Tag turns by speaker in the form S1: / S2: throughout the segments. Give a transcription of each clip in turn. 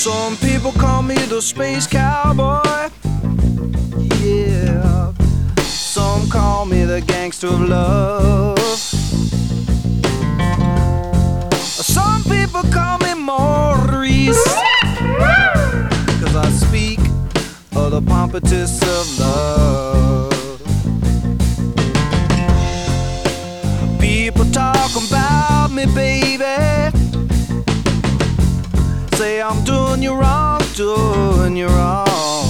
S1: Some people call me the space cowboy. Yeah. Some call me the gangster of love. Some people call me Maurice, 'cause I speak of the pompatus of love. People talk about me, baby, say I'm doing you wrong, doing you wrong.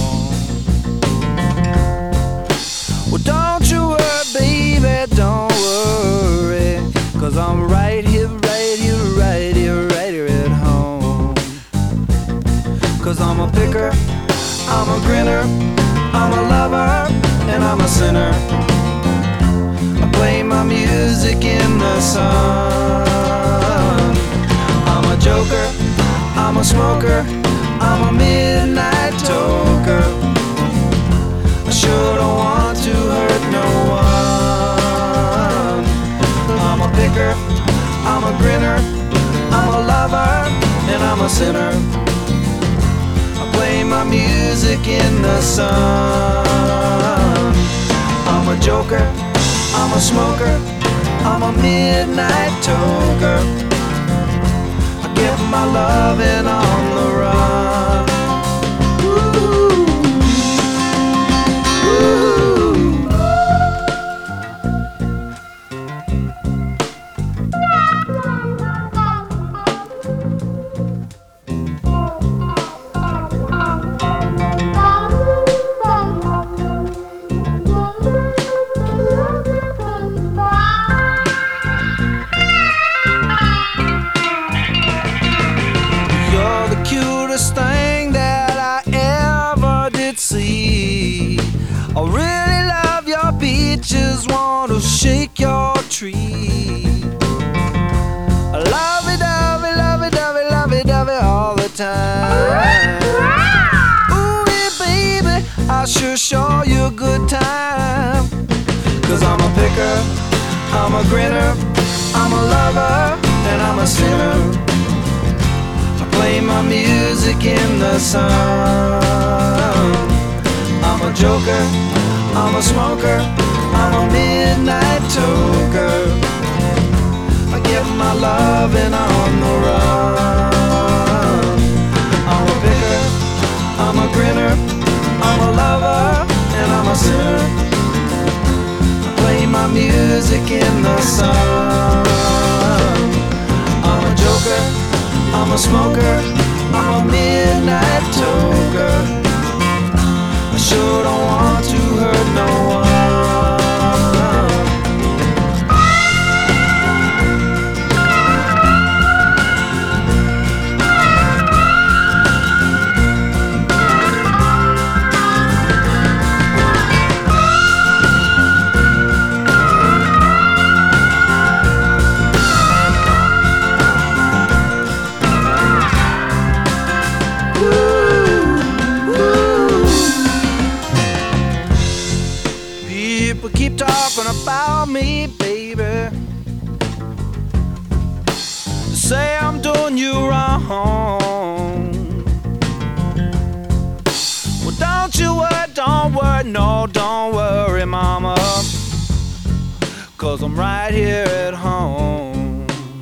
S1: Well, don't you worry, baby, don't worry, 'cause I'm right here, right here, right here, right here at home. 'Cause I'm a picker, I'm a grinner, I'm a lover, and I'm a sinner. I play my music in the sun. I'm a joker, I'm a smoker, I'm a midnight toker. I sure don't want to hurt no one. I'm a picker, I'm a grinner, I'm a lover, and I'm a sinner. I play my music in the sun. I'm a joker, I'm a smoker, I'm a midnight toker. I get my loving on the run. Thing that I ever did see. I really love your beaches, want to shake your tree. I lovey-dovey, lovey-dovey, lovey-dovey all the time. Ooh, yeah, baby, I sure show you a good time. 'Cause I'm a picker, I'm a grinner, I'm a lover, and I'm a sinner. Play my music in the sun. I'm a joker, I'm a smoker, I'm a midnight toker. I get my loving on the run. I'm a picker, I'm a grinner, I'm a lover, and I'm a sinner. I play my music in the sun. I'm a joker, I'm a smoker, I'm a midnight toker. I sure don't want to hurt no one. People keep talking about me, baby, say I'm doing you wrong. Well, don't you worry, don't worry, no, don't worry, mama, 'cause I'm right here at home.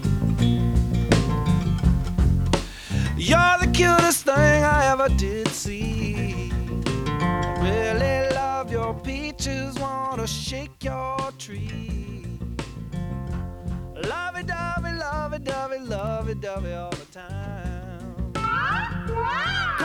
S1: You're the cutest thing I ever did see. I really love your peaches, wanna shake your tree. Lovey-dovey, lovey-dovey, lovey-dovey all the time.